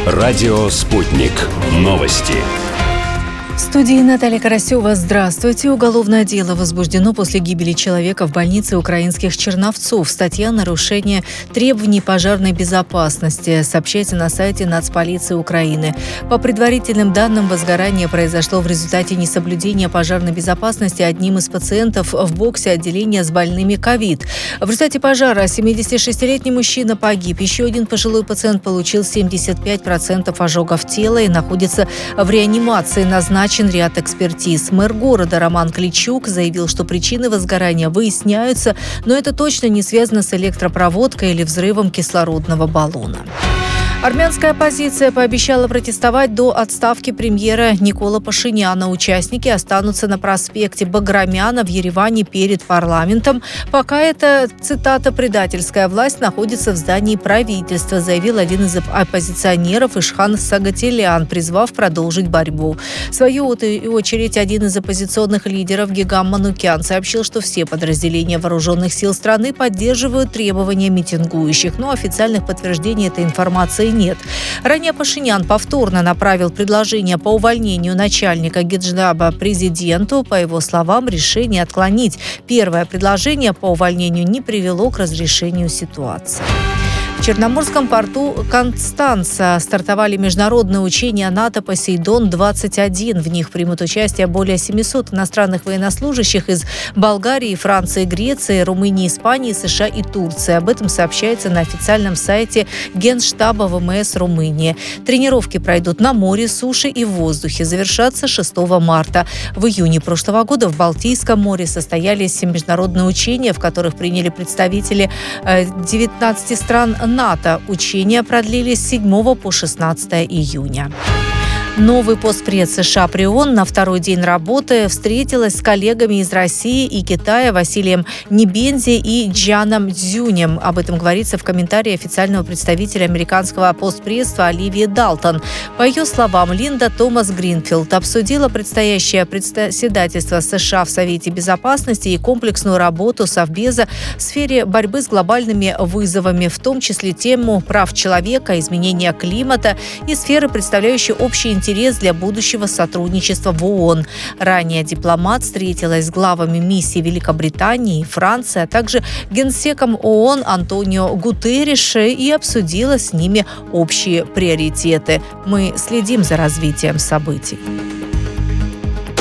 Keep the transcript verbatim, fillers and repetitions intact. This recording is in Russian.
Радио «Спутник». Новости. В студии Наталья Карасева. Здравствуйте. Уголовное дело возбуждено после гибели человека в больнице украинских Черновцов. Статья «Нарушение требований пожарной безопасности». Сообщается на сайте Нацполиции Украины. По предварительным данным, возгорание произошло в результате несоблюдения пожарной безопасности одним из пациентов в боксе отделения с больными ковид. В результате пожара семидесятишестилетний мужчина погиб. Еще один пожилой пациент получил семьдесят пять процентов ожогов тела и находится в реанимации. Назначен ряд экспертиз. Мэр города Роман Кличук заявил, что причины возгорания выясняются, но это точно не связано с электропроводкой или взрывом кислородного баллона. Армянская оппозиция пообещала протестовать до отставки премьера Никола Пашиняна. Участники останутся на проспекте Баграмяна в Ереване перед парламентом, пока эта, цитата, «предательская власть находится в здании правительства», заявил один из оппозиционеров Ишхан Сагателян, призвав продолжить борьбу. В свою очередь, один из оппозиционных лидеров Гигам Манукян сообщил, что все подразделения вооруженных сил страны поддерживают требования митингующих, но официальных подтверждений этой информации нет. Ранее Пашинян повторно направил предложение по увольнению начальника Генштаба президенту. По его словам, решение отклонить первое предложение по увольнению не привело к разрешению ситуации. В Черноморском порту Констанца стартовали международные учения НАТО «Посейдон-двадцать один». В них примут участие более семисот иностранных военнослужащих из Болгарии, Франции, Греции, Румынии, Испании, США и Турции. Об этом сообщается на официальном сайте Генштаба ВМС Румынии. Тренировки пройдут на море, суше и в воздухе. Завершатся шестого марта. В июне прошлого года в Балтийском море состоялись международные учения, в которых приняли представители девятнадцати стран НАТО. Учения продлились с седьмого по шестнадцатое июня. Новый постпред США при ООН на второй день работы встретилась с коллегами из России и Китая Василием Небензи и Джаном Цзюнем. Об этом говорится в комментарии официального представителя американского постпредства Оливии Далтон. По ее словам, Линда Томас Гринфилд обсудила предстоящее председательство США в Совете Безопасности и комплексную работу Совбеза в сфере борьбы с глобальными вызовами, в том числе тему прав человека, изменения климата и сферы, представляющие общий интерес для будущего сотрудничества в ООН. Ранее дипломат встретилась с главами миссий Великобритании и Франции, а также генсеком ООН Антонио Гутерриш и обсудила с ними общие приоритеты. Мы следим за развитием событий.